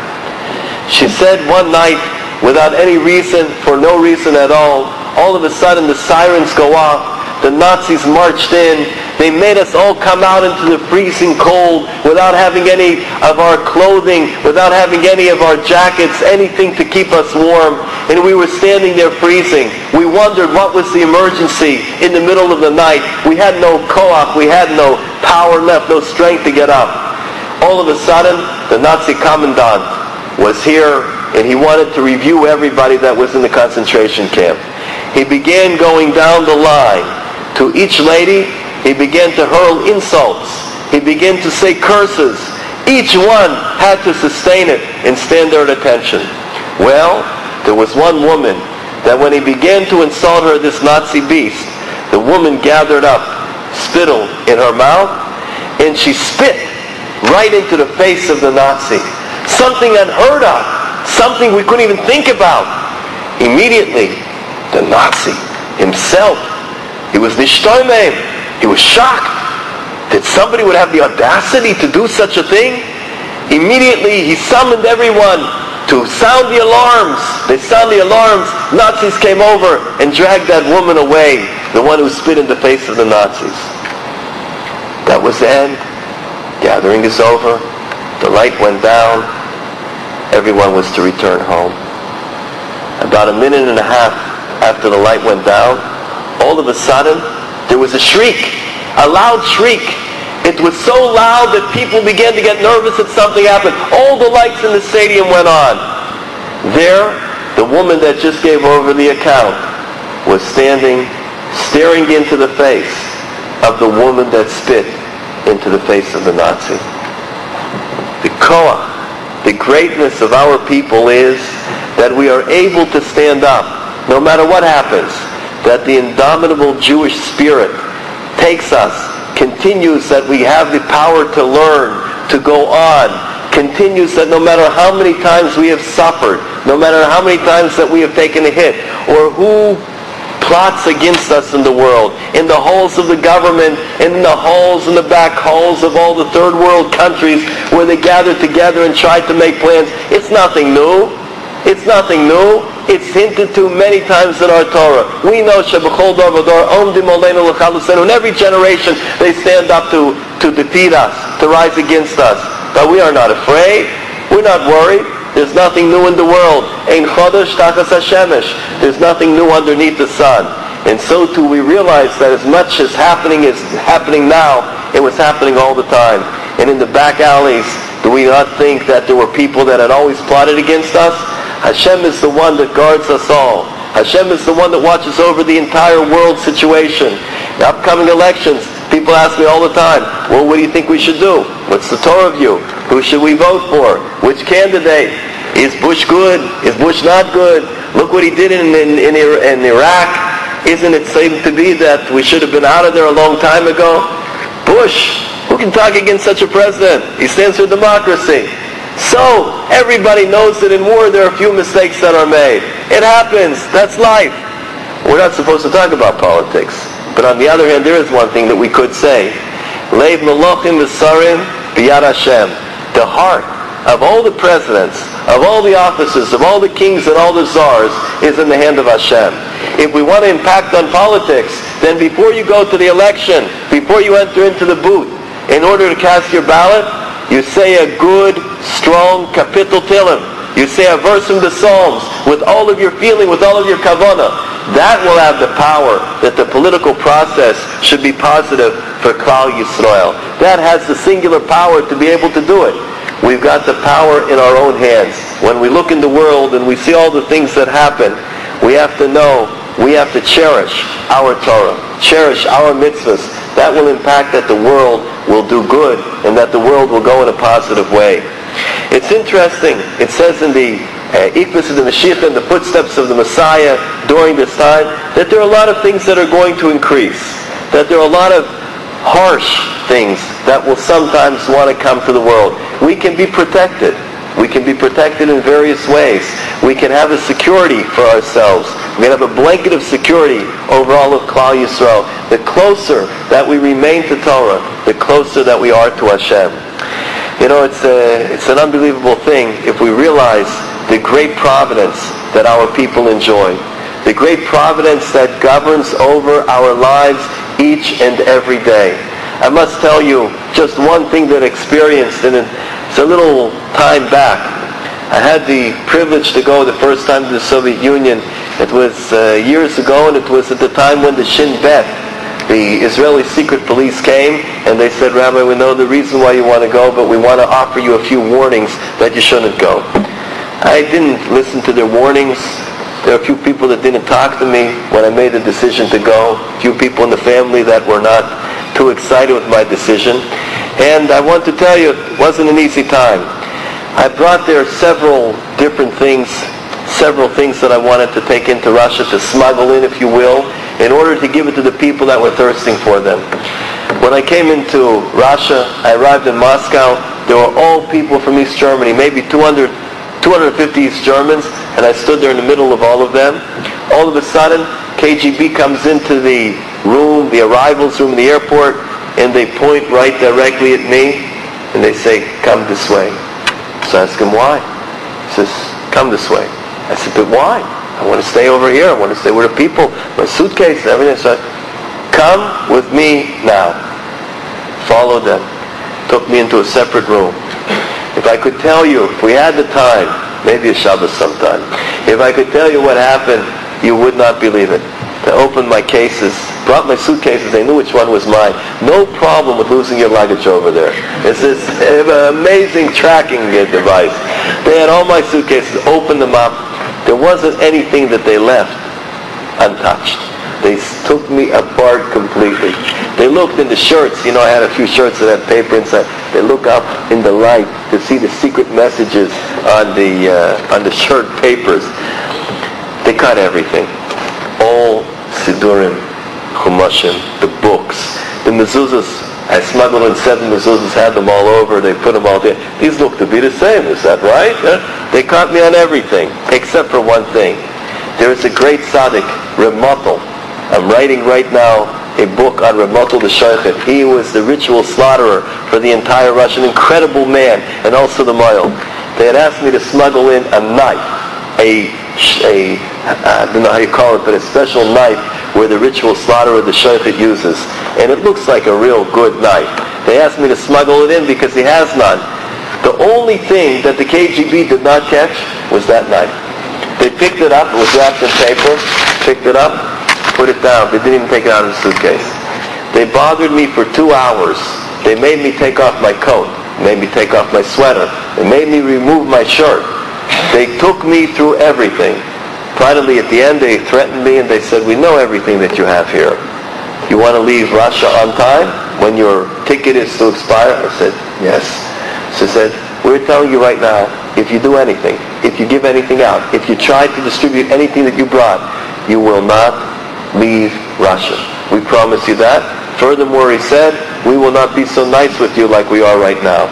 She said one night, without any reason, for no reason at all of a sudden the sirens go off, the Nazis marched in, they made us all come out into the freezing cold without having any of our clothing, without having any of our jackets, anything to keep us warm. And we were standing there freezing. We wondered what was the emergency in the middle of the night. We had no koach, we had no power left, no strength to get up. All of a sudden, the Nazi commandant was here, and he wanted to review everybody that was in the concentration camp. He began going down the line. To each lady, he began to hurl insults. He began to say curses. Each one had to sustain it and stand there at attention. Well, there was one woman that when he began to insult her, this Nazi beast, the woman gathered up spittle in her mouth and she spit right into the face of the Nazi. Something unheard of. Something we couldn't even think about. Immediately, the Nazi himself, he was nishtoimeh. He was shocked that somebody would have the audacity to do such a thing. Immediately, he summoned everyone to sound the alarms. They sound the alarms. Nazis came over and dragged that woman away, the one who spit in the face of the Nazis. That was the end. Gathering is over. The light went down. Everyone was to return home. About a minute and a half after the light went down, all of a sudden, there was a shriek, a loud shriek. It was so loud that people began to get nervous that something happened. All the lights in the stadium went on. There, the woman that just gave over the account was standing, staring into the face of the woman that spit into the face of the Nazi. The koach, the greatness of our people is that we are able to stand up, no matter what happens, that the indomitable Jewish spirit takes us, continues, that we have the power to learn, to go on, continues, that no matter how many times we have suffered, no matter how many times that we have taken a hit, or who plots against us in the world, in the holes of the government, in the holes, in the back holes of all the third world countries where they gather together and try to make plans. It's nothing new. It's nothing new. It's hinted to many times in our Torah. We know Shebechol Dor V'Dor Omdim Oleinu L'Chalusenu. In every generation they stand up to defeat us, to rise against us. But we are not afraid. We're not worried. There's nothing new in the world. Ein chodesh tachas hashemesh. There's nothing new underneath the sun. And so too we realize that as much as happening now, it was happening all the time. And in the back alleys, do we not think that there were people that had always plotted against us? Hashem is the one that guards us all. Hashem is the one that watches over the entire world situation. The upcoming elections, people ask me all the time, well, what do you think we should do? What's the Torah view? Who should we vote for? Which candidate? Is Bush good? Is Bush not good? Look what he did in Iraq. Isn't it safe to be that we should have been out of there a long time ago? Bush, who can talk against such a president? He stands for democracy. So, everybody knows that in war there are a few mistakes that are made. It happens. That's life. We're not supposed to talk about politics. But on the other hand, there is one thing that we could say. Leiv Melochim V'Sarim B'Yad Hashem. The heart of all the presidents, of all the officers, of all the kings and all the czars is in the hand of Hashem. If we want to impact on politics, then before you go to the election, before you enter into the booth, in order to cast your ballot, you say a good, strong kapitel Tehillim. You say a verse from the Psalms with all of your feeling, with all of your kavanah. That will have the power that the political process should be positive for Klal Yisrael. That has the singular power to be able to do it. We've got the power in our own hands. When we look in the world and we see all the things that happen, we have to know, we have to cherish our Torah, cherish our mitzvahs. That will impact that the world will do good and that the world will go in a positive way. It's interesting. It says in the Ikvus of the Mashiach and the footsteps of the Messiah during this time that there are a lot of things that are going to increase. That there are a lot of harsh things that will sometimes want to come to the world. We can be protected. We can be protected in various ways. We can have a security for ourselves. We can have a blanket of security over all of Klal Yisrael. The closer that we remain to Torah, the closer that we are to Hashem. You know, it's an unbelievable thing if we realize the great providence that our people enjoy. The great providence that governs over our lives each and every day. I must tell you just one thing that I experienced, and it's a little time back. I had the privilege to go the first time to the Soviet Union. It was years ago, and it was at the time when the Shin Bet, the Israeli secret police, came, and they said, Rabbi, we know the reason why you want to go, but we want to offer you a few warnings that you shouldn't go. I didn't listen to their warnings. There are a few people that didn't talk to me when I made the decision to go. A few people in the family that were not too excited with my decision. And I want to tell you, it wasn't an easy time. I brought there several different things, several things that I wanted to take into Russia, to smuggle in, if you will, in order to give it to the people that were thirsting for them. When I came into Russia, I arrived in Moscow. There were all people from East Germany, maybe 250 East Germans, and I stood there in the middle of all of them. All of a sudden, KGB comes into the room, the arrivals room in the airport, and they point right directly at me, and they say, come this way. So I asked him, why? He says, come this way. I said, but why? I want to stay over here. I want to stay with the people. My suitcase and everything. So I, come with me now. Followed them. Took me into a separate room. If I could tell you, if we had the time, maybe a Shabbos sometime, if I could tell you what happened, you would not believe it. I opened my cases, brought my suitcases, they knew which one was mine. No problem with losing your luggage over there. It's this amazing tracking device. They had all my suitcases, opened them up. There wasn't anything that they left untouched. They took me apart completely. They looked in the shirts. You know, I had a few shirts that had paper inside. They look up in the light to see the secret messages on the shirt papers. They cut everything. All Sidurim, Chumashim, the books, the mezuzahs. I smuggled in 7 mezuzahs, had them all over. They put them all there. These look to be the same. Is that right? They caught me on everything, except for one thing. There is a great tzaddik, Reb Motel. I'm writing right now a book on Reb Motel the Shochet. He was the ritual slaughterer for the entire Russian, incredible man, and also the Moil. They had asked me to smuggle in a knife, I don't know how you call it, but a special knife where the ritual slaughterer of the Shochet uses. And it looks like a real good knife. They asked me to smuggle it in because he has none. The only thing that the KGB did not catch was that knife. They picked it up, it was wrapped in paper, picked it up, put it down. They didn't even take it out of the suitcase. They bothered me for 2 hours. They made me take off my coat, made me take off my sweater. They made me remove my shirt. They took me through everything. Finally, at the end, they threatened me and they said, we know everything that you have here. You want to leave Russia on time when your ticket is to expire? I said, yes. So they said, we're telling you right now, if you do anything, if you give anything out, if you try to distribute anything that you brought, you will not leave Russia. We promise you that. Furthermore, he said, we will not be so nice with you like we are right now.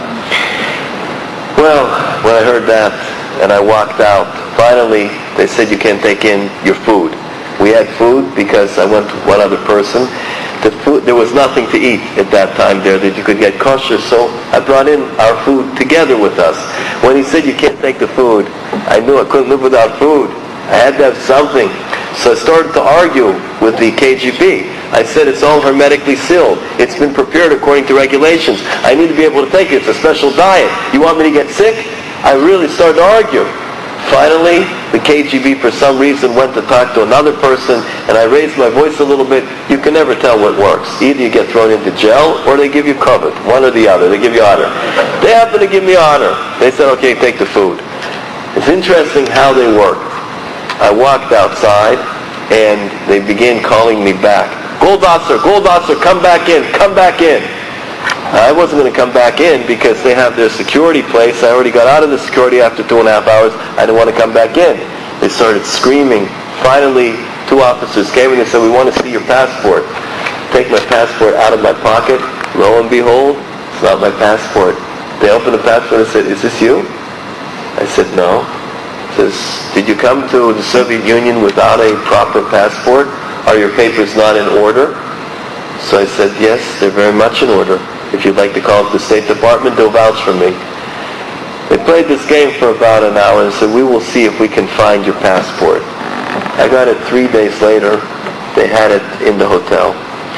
Well, when I heard that and I walked out, finally they said you can't take in your food. We had food because I went with one other person. The food, there was nothing to eat at that time there that you could get kosher, so I brought in our food together with us. When he said you can't take the food, I knew I couldn't live without food. I had to have something. So I started to argue with the KGB. I said it's all hermetically sealed. It's been prepared according to regulations. I need to be able to take it. It's a special diet. You want me to get sick? I really started to argue. Finally, the KGB for some reason went to talk to another person, and I raised my voice a little bit. You can never tell what works. Either you get thrown into jail or they give you covet. One or the other. They give you honor. They happened to give me honor. They said, okay, take the food. It's interesting how they worked. I walked outside, and they began calling me back. Goldwasser, Goldwasser, come back in, come back in. I wasn't going to come back in because they have their security place. I already got out of the security after 2.5 hours. I didn't want to come back in. They started screaming. Finally, 2 officers came and they said, we want to see your passport. Take my passport out of my pocket. Lo and behold, it's not my passport. They opened the passport and said, is this you? I said, no. Says, did you come to the Soviet Union without a proper passport? Are your papers not in order? So I said, yes, they're very much in order. If you'd like to call up the State Department, they'll vouch for me. They played this game for about an hour and said, we will see if we can find your passport. I got it 3 days later. They had it in the hotel.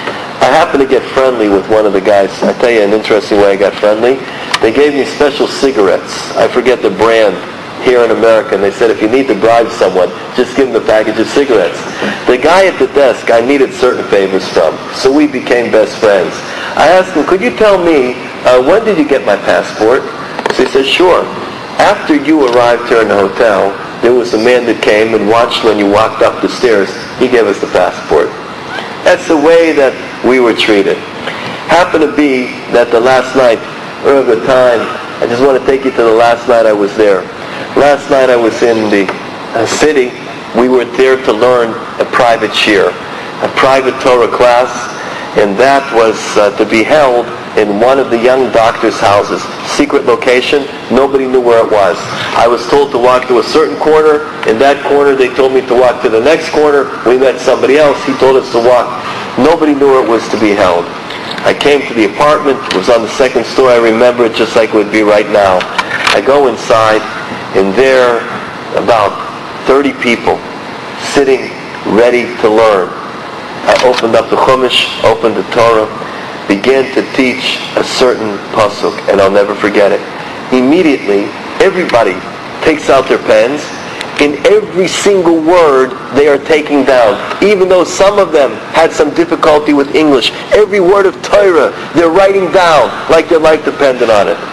I happened to get friendly with one of the guys. I tell you an interesting way I got friendly. They gave me special cigarettes. I forget the brand here in America. And they said, if you need to bribe someone, just give them a package of cigarettes. The guy at the desk, I needed certain favors from. So we became best friends. I asked him, could you tell me, when did you get my passport? So he said, sure. After you arrived here in the hotel, there was a man that came and watched when you walked up the stairs. He gave us the passport. That's the way that we were treated. Happened to be that the last night, or the time, I just want to take you to the last night I was there. Last night I was in the city. We were there to learn a private shiur, a private Torah class, and that was to be held in one of the young doctors' houses. Secret location, nobody knew where it was. I was told to walk to a certain corner. In that corner, they told me to walk to the next corner. We met somebody else. He told us to walk. Nobody knew where it was to be held. I came to the apartment. It was on the 2nd story. I remember it just like it would be right now. I go inside, and there, about 30 people sitting ready to learn. I opened up the Chumash, opened the Torah, began to teach a certain pasuk, and I'll never forget it. Immediately, everybody takes out their pens. In every single word, they are taking down. Even though some of them had some difficulty with English, every word of Torah, they're writing down like their life depended on it.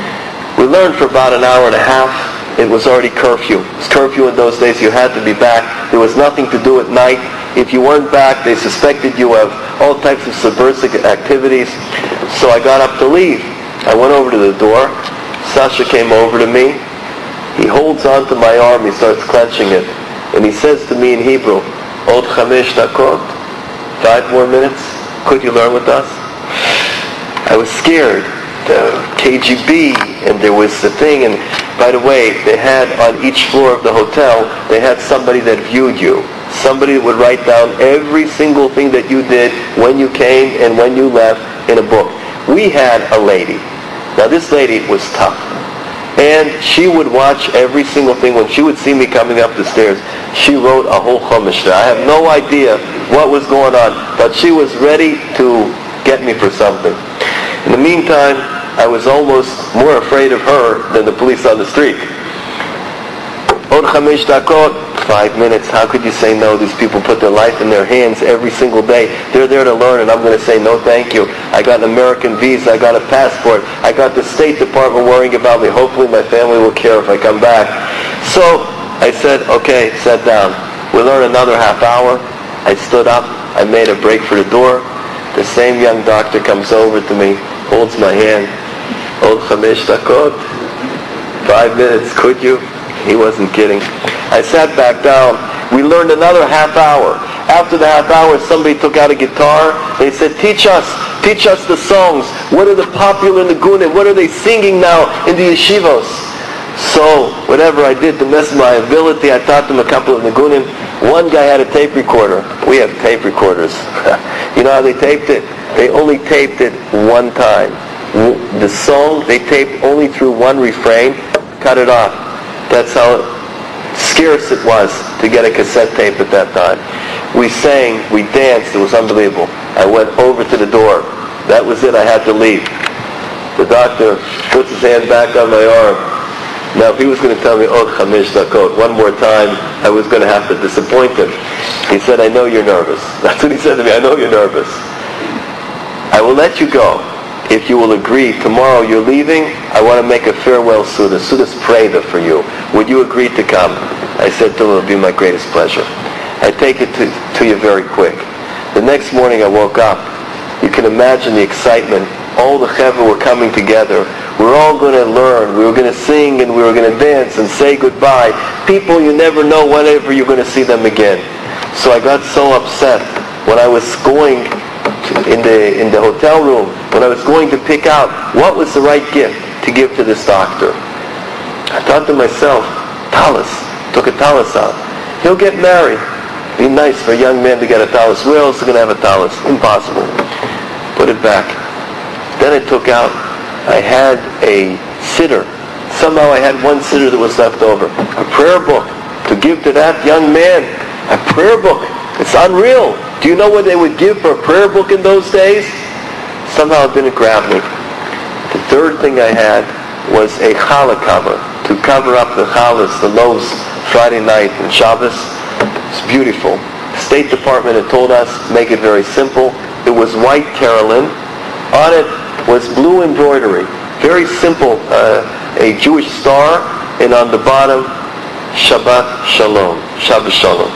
We learned for about an hour and a half. It was already curfew. It was curfew in those days. You had to be back. There was nothing to do at night. If you weren't back, they suspected you of all types of subversive activities. So I got up to leave. I went over to the door. Sasha came over to me. He holds onto my arm. He starts clenching it. And he says to me in Hebrew, Od 5 dakot, 5 more minutes. Could you learn with us? I was scared. The KGB, and there was the thing, and by the way, they had on each floor of the hotel, they had somebody that viewed you. Somebody that would write down every single thing that you did when you came and when you left in a book. We had a lady. Now this lady was tough. And she would watch every single thing. When she would see me coming up the stairs, she wrote a whole chumash there. I have no idea what was going on, but she was ready to get me for something. In the meantime, I was almost more afraid of her than the police on the street. Od 5 dakot, 5 minutes. How could you say no? These people put their life in their hands every single day. They're there to learn, and I'm going to say no thank you. I got an American visa. I got a passport. I got the State Department worrying about me. Hopefully my family will care if I come back. So I said, okay, sat down. We'll learn another half hour. I stood up. I made a break for the door. The same young doctor comes over to me, holds my hand. Od 5 dakot, 5 minutes, could you? He wasn't kidding. I sat back down. We learned another half hour. After the half hour, somebody took out a guitar. They said, teach us the songs. What are the popular Nigunim? What are they singing now in the yeshivos? So, whatever I did to mess my ability, I taught them a couple of Nigunim. One guy had a tape recorder. We have tape recorders. You know how they taped it? They only taped it one time. The song, they taped only through one refrain, cut it off. That's how scarce it was to get a cassette tape at that time. We sang, we danced, it was unbelievable. I went over to the door. That was it, I had to leave. The doctor puts his hand back on my arm. Now if he was going to tell me, Od 5 dakot, one more time, I was going to have to disappoint him. He said, I know you're nervous. That's what he said to me, I know you're nervous. I will let you go. If you will agree, tomorrow you're leaving, I want to make a farewell Suda. Suda's Preda for you. Would you agree to come? I said to him, it'll be my greatest pleasure. I take it to you very quick. The next morning I woke up. You can imagine the excitement. All the chevra were coming together. We're all going to learn. We were going to sing and we were going to dance and say goodbye. People you never know whenever you're going to see them again. So I got so upset when I was going in the hotel room, when I was going to pick out what was the right gift to give to this doctor. I thought to myself, talis. Took a talis out. He'll get married. Be nice for a young man to get a talis. Where else is going to have a talis? Impossible. Put it back. Then I took out, I had a siddur. Somehow I had one siddur that was left over. A prayer book to give to that young man. A prayer book. It's unreal. Do you know what they would give for a prayer book in those days? Somehow it didn't grab me. The third thing I had was a challah cover to cover up the challahs, the loaves, Friday night and Shabbos. It's beautiful. The State Department had told us, make it very simple. It was white Carolyn. On it was blue embroidery. Very simple. A Jewish star. And on the bottom, Shabbat Shalom. Shabbat Shalom.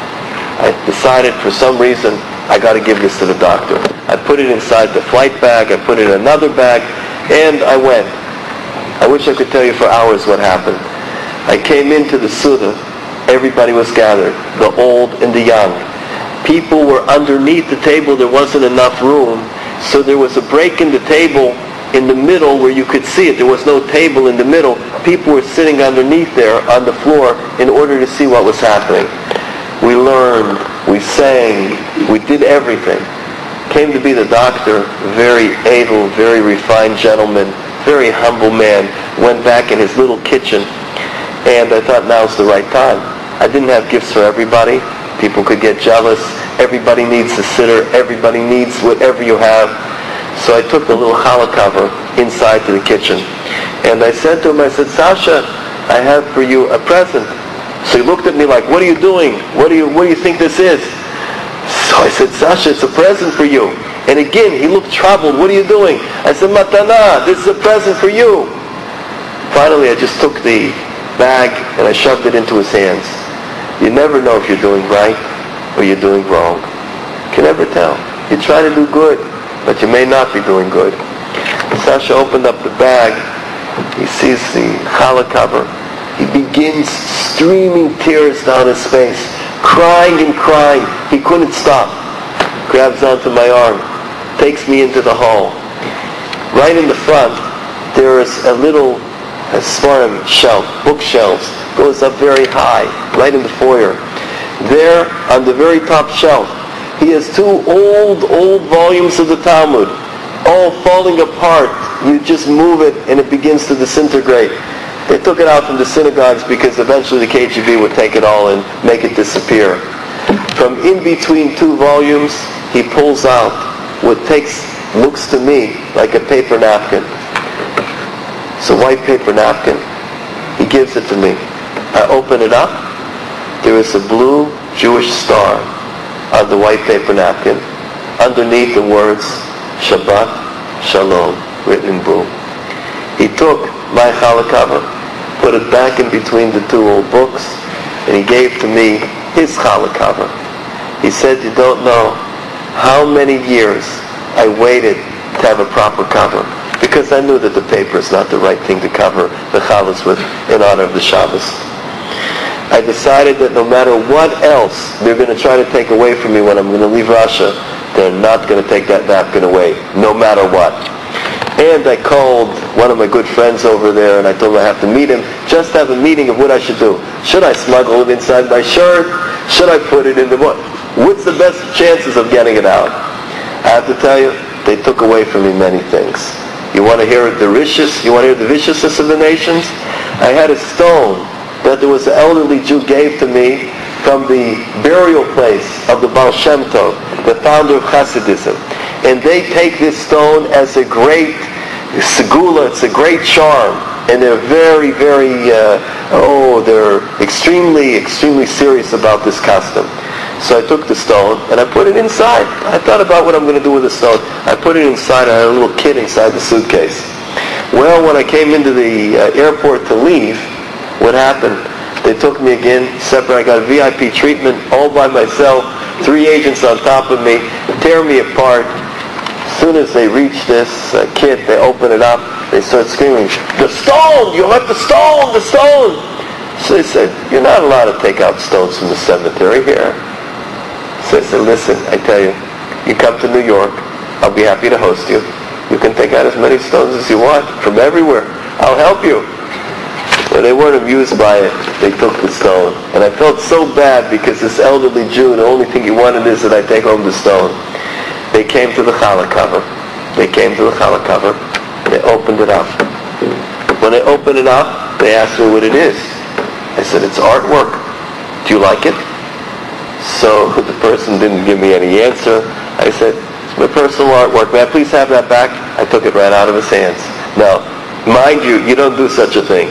I decided for some reason I got to give this to the doctor. I put it inside the flight bag, I put it in another bag, and I went. I wish I could tell you for hours what happened. I came into the Suda, everybody was gathered, the old and the young. People were underneath the table, there wasn't enough room, so there was a break in the table in the middle where you could see it. There was no table in the middle. People were sitting underneath there on the floor in order to see what was happening. We learned, we sang, we did everything. Came to be the doctor, very able, very refined gentleman, very humble man. Went back in his little kitchen, and I thought now's the right time. I didn't have gifts for everybody. People could get jealous. Everybody needs a siddur. Everybody needs whatever you have. So I took the little challah cover inside to the kitchen. And I said to him, I said, Sasha, I have for you a present. So he looked at me like, what are you doing? What do you think this is? So I said, Sasha, it's a present for you. And again, he looked troubled. What are you doing? I said, Matana, this is a present for you. Finally, I just took the bag and I shoved it into his hands. You never know if you're doing right or you're doing wrong. You can never tell. You try to do good, but you may not be doing good. Sasha opened up the bag. He sees the challah cover. He begins streaming tears down his face, crying and crying. He couldn't stop. Grabs onto my arm, takes me into the hall. Right in the front, there is a little svarim shelf, bookshelves, goes up very high, right in the foyer. There, on the very top shelf, he has two old volumes of the Talmud, all falling apart. You just move it and it begins to disintegrate. They took it out from the synagogues because eventually the KGB would take it all and make it disappear. From in between two volumes, he pulls out what looks to me like a paper napkin. It's a white paper napkin. He gives it to me. I open it up. There is a blue Jewish star on the white paper napkin. Underneath the words Shabbat Shalom, written in blue. He took my challah cover, put it back in between the two old books, and he gave to me his challah cover. He said, you don't know how many years I waited to have a proper cover, because I knew that the paper is not the right thing to cover the challahs with in honor of the Shabbos. I decided that no matter what else they're going to try to take away from me when I'm going to leave Russia, they're not going to take that napkin away, no matter what. And I called one of my good friends over there, and I told him I have to meet him, just have a meeting of what I should do. Should I smuggle it inside my shirt? Should I put it in the what? What's the best chances of getting it out? I have to tell you, they took away from me many things. You want to hear the richest? You want to hear the viciousness of the nations? I had a stone that there was an elderly Jew gave to me from the burial place of the Baal Shem Tov, the founder of Hasidism. And they take this stone as a great segula, it's a great charm. And they're very, very, they're extremely, extremely serious about this custom. So I took the stone and I put it inside. I thought about what I'm going to do with the stone. I put it inside. I had a little kid inside the suitcase. Well, when I came into the airport to leave, what happened? They took me again, separate. I got VIP treatment all by myself. 3 agents on top of me, tear me apart. As soon as they reach this kit, they open it up. They start screaming, "The stone! You left the stone! The stone!" So they said, "You're not allowed to take out stones from the cemetery here." So I said, "Listen, I tell you, you come to New York, I'll be happy to host you. You can take out as many stones as you want from everywhere. I'll help you." Well, they weren't amused by it. They took the stone. And I felt so bad because this elderly Jew, the only thing he wanted is that I take home the stone. They came to the challah cover. They opened it up. When they opened it up, they asked me what it is. I said, "It's artwork. Do you like it?" So the person didn't give me any answer. I said, "It's my personal artwork. May I please have that back?" I took it right out of his hands. Now, mind you, you don't do such a thing.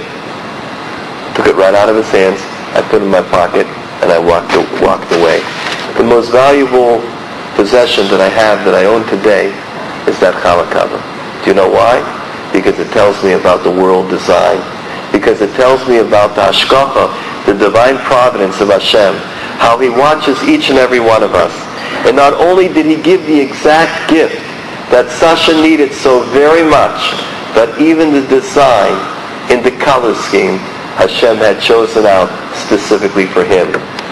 Took it right out of his hands. I put it in my pocket, and I walked away. The most valuable possession that I have, that I own today, is that challah cover. Do you know why? Because it tells me about the world design. Because it tells me about the hashgacha, the divine providence of Hashem, how He watches each and every one of us. And not only did He give the exact gift that Sasha needed so very much, but even the design in the color scheme Hashem had chosen out specifically for him.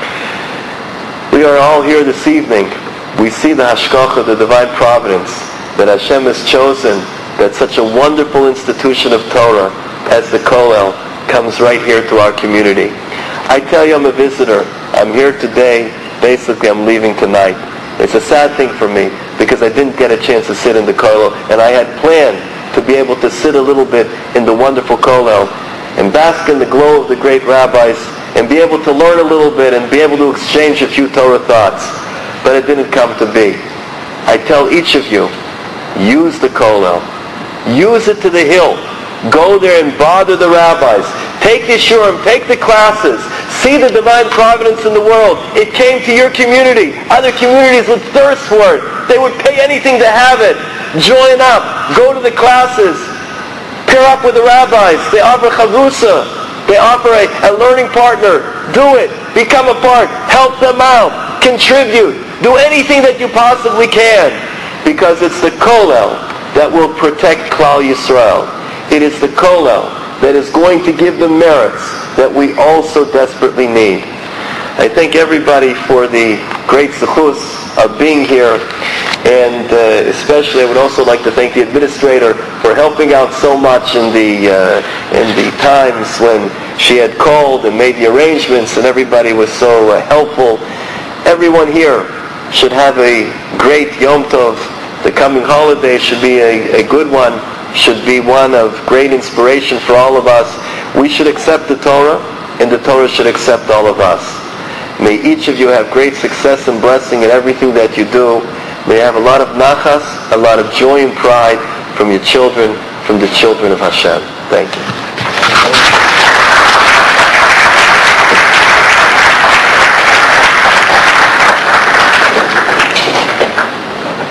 We are all here this evening. We see the hashgacha, the divine providence, that Hashem has chosen, that such a wonderful institution of Torah as the Kollel comes right here to our community. I tell you, I'm a visitor. I'm here today. Basically, I'm leaving tonight. It's a sad thing for me because I didn't get a chance to sit in the Kollel, and I had planned to be able to sit a little bit in the wonderful Kollel and bask in the glow of the great rabbis and be able to learn a little bit and be able to exchange a few Torah thoughts. But it didn't come to be. I tell each of you, use the Kollel. Use it to the hill. Go there and bother the rabbis. Take the shurim, take the classes. See the divine providence in the world. It came to your community. Other communities would thirst for it. They would pay anything to have it. Join up. Go to the classes. Pair up with the rabbis. They offer chavrusa. They offer a learning partner. Do it. Become a part. Help them out. Contribute. Do anything that you possibly can, because it's the kollel that will protect Klal Yisrael. It is the kollel that is going to give the merits that we also desperately need. I thank everybody for the great zechus of being here, and especially I would also like to thank the administrator for helping out so much in the times when she had called and made the arrangements, and everybody was so helpful. Everyone here should have a great Yom Tov. The coming holiday should be a good one, should be one of great inspiration for all of us. We should accept the Torah, and the Torah should accept all of us. May each of you have great success and blessing in everything that you do. May you have a lot of nachas, a lot of joy and pride from your children, from the children of Hashem. Thank you.